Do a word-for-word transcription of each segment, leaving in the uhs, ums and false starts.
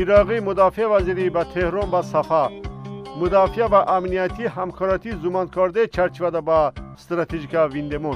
عراقی مدافع وزیری به تهران با صفا مدافع و امنیتی همکاراتی زمان کرده چرچوده با استراتژیک ویندمون.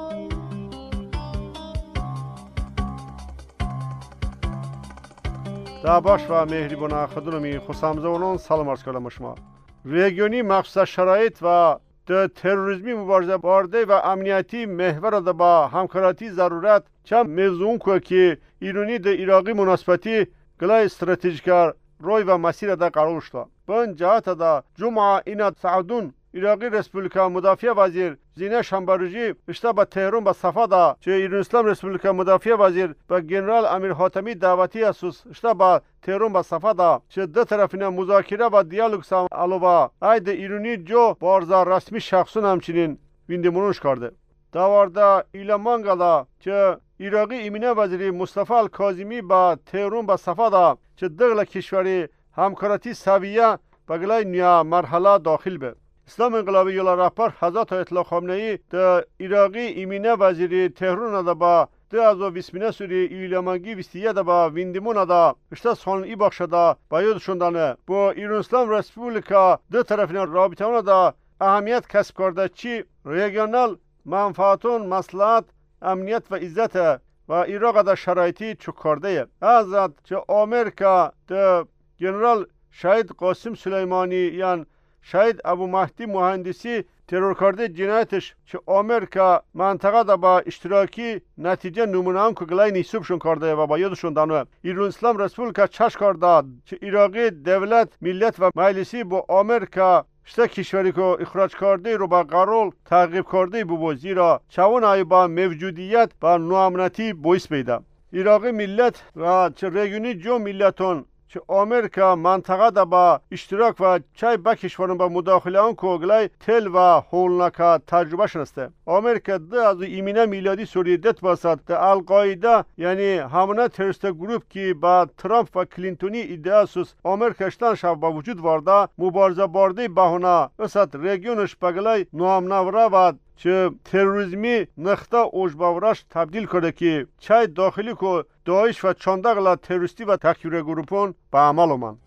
دا باش و مهربان خودنمی خسامزونان سلام عرض کردم شما. رژیونی مخصوص شرایط و د تروریسمی مبارزه بارده و امنیتی محور ده با همکاراتی ضرورت چم موضوع کو که ایرانی ده عراقی مناسبتی گلای استراتژیک روی و مسیر ده قرار شد. بن جهت ده جمعه اینا سعدون عراقی رسپولیکا مدافع وزیر زینه شنبروجی اشتا با تهران با صفا ده چه ایران اسلام رسپولیکا مدافع وزیر با جنرال امیر حاتمی دعوتی اساس اشتا با تهران با صفا ده چه دو طرفین مذاکره و دیالوگ سام علاوه اید ایرانی جو بارزا رسمی شخصون همچنین ویندمونش کرده. داورده ایلمانگالا چه عراقی امینه وزیری مصطفی الکاظمی با تهران با صفا ده چه دغل کشوری همکاراتی سویه به گلای نیا مرحله داخل به. اسلام انقلابی یولا رهبر حضرت آیت خامنه ای ده عراقی امینه وزیری تهران ده با دو هزار و بیست نه سوری ایلمانگی وستیه ده با ویندمون ده اشتا سالن ای بخش ده با یادشون دانه با ایران اسلام رسپولیکا دو طرفین رابطه اون ده اهمیت کسب کرده چی ریگیونال منفعتون مصلحت امنیت و عزت و عراق ده شرایطی چک کرده از چه آمریکا ده جنرال شهید قاسم سلیمانی یعنی شهید ابو مهدی مهندسی ترور کرده جنایتش چه آمریکا منطقه ده با اشتراکی نتیجه نمونه هم که گلای نیسوبشون کرده و با یادشون دانوه ایران اسلام رسپولیکا چش کرده چه عراقی دولت ملت و مجلسی با آمریکا شته کشوری که اخراج کرده رو با قرار تعقیب کرده ببو زیرا چون ای با موجودیت با نوامنتی باعث بیده عراقی ملت و چه رژیونی جو ملتون چه آمریکا منطقه ده با اشتراک و چای با کشوران با مداخله آن کوگلای تل و هولناکا تجربه شنسته آمریکا ده از ایمینه میلادی سوریه دت باسد ده القاعده یعنی همونه تروریست گروپ که با ترامپ و کلینتونی ایدئاسوس آمریکا اشتان شب با وجود وارده مبارزه بارده بهونه اسد رژیونش بگلای نوامنوره و چه تروریسمی نخته اوج باورش تبدیل کرده که چای داخلی که داعش و چاندقلا تروریستی و تکفیر گروپون به عمل اومد.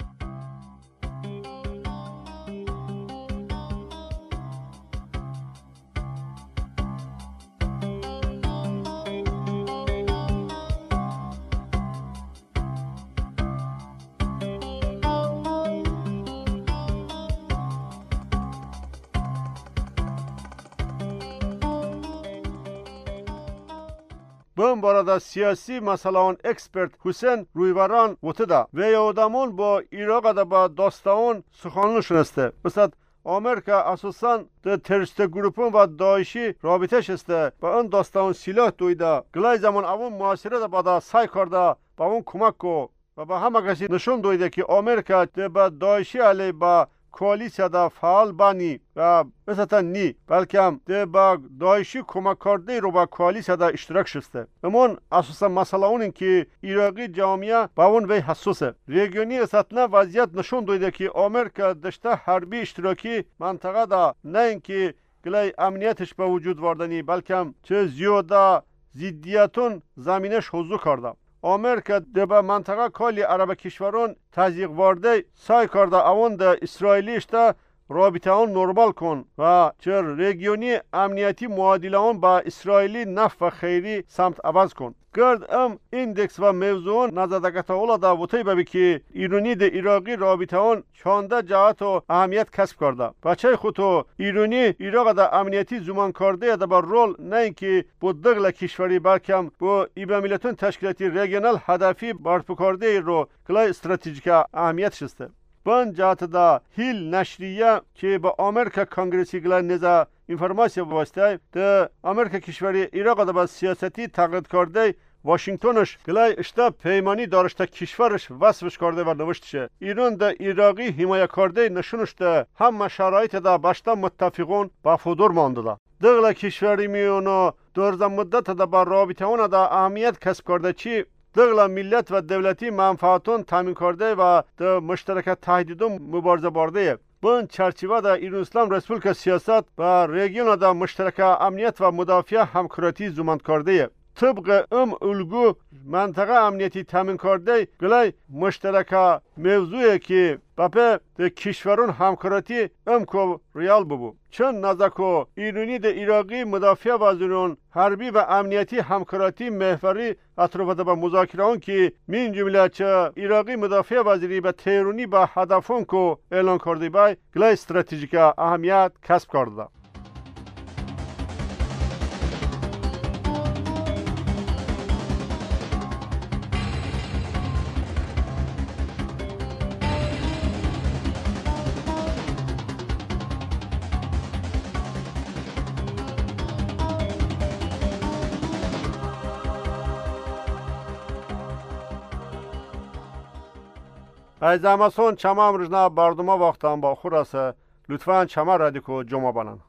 بم بارد سیاسی مثلا اکسپرت حسین رویوران وطده و یادمون با عراق ده با داستان سخنان شنسته مثل آمریکا اساساً ده تروریست گروپون و داعشی رابطه شسته با اون داستان سلاح دویده گلای زمان اون معاشره ده با ده سعی کرده با اون کمک کو و با همه کسی نشون دویده که آمریکا ده با داعشی علی با کوالیسیا ده فعال بانی و مثلا نی بلکه هم ده با داعشی کمک کرده رو با کوالیسیا ده اشتراک شسته امون اساسا مسئله اون این که عراقی جامعه با اون وی حساسه رژیونی اساتنا وضعیت نشون دویده که آمریکا دشته حربی اشتراکی منطقه ده نه اینکه گلای امنیتش به وجود واردنی بلکه هم چه زیاده زیدیتون زمینش حضور کرده آمریکا ده به منطقه کالی عرب کشوران تزریق وارده سعی کرده اون ده اسرائیلیش ده رابطه آن نرمال کن و چه رژیونی امنیتی معادله آن با اسرائیلی نفت و خیری سمت عوض کن گرد ام ایندکس و موضوع نزدگت اولا دا وطی ببی که ایرانی ده عراقی رابطه آن چانده جهت و اهمیت کسب کرده بچه خودتو ایرانی عراق ده امنیتی زمان کرده ده با رول نه اینکه با دغل کشوری بلکم با ایبا ملتون تشکیلاتی رژیونال هدفی برپا کرده رو کلای استراتژیک اهمیت شسته بان جهت دا هیل نشریه که با آمریکا کانگرسی گلای نزا اینفرماسیا واسطه ده آمریکا کشوری عراق ده با سیاستی تقلید کرده واشنگتنش گلای اشتا پیمانی دارشته کشورش وصفش کرده و نوشتشه ایران ده عراقی حمایه کرده نشونش ده هم شرایط ده باشتا متفقون با فدور مانده ده دغل کشوری میونو دورزم مدت ده با رابطه اون ده اهمیت کسب کرده چی دغلا ملت و دولتی منفعتون تامین کرده و د مشترکات تهدیدون مبارزه برده بون چرچیوه دا ایران اسلام رسپولیکا سیاست و رژیون دا مشترک امنیت و مدافع همکاراتی زمانت کرده طبق ام الگو منطقه امنیتی تامین کرده گلای مشترک موضوعی که بپه ده کشورون همکاراتی ام کو ریال ببو چون نزاکو ایرانی ده عراقی مدافع وزیرون حربی و امنیتی همکاراتی محوری اطراف ده با مذاکره اون که من جمله چه عراقی مدافع وزیری به تهرانی با هدفون کو اعلان کرده بای گلای استراتژیک اهمیت کسب کرده. از اماسون چما امروزنا بردما وقتان با خوراسه لطفاً چما رادیکو جمع بانن.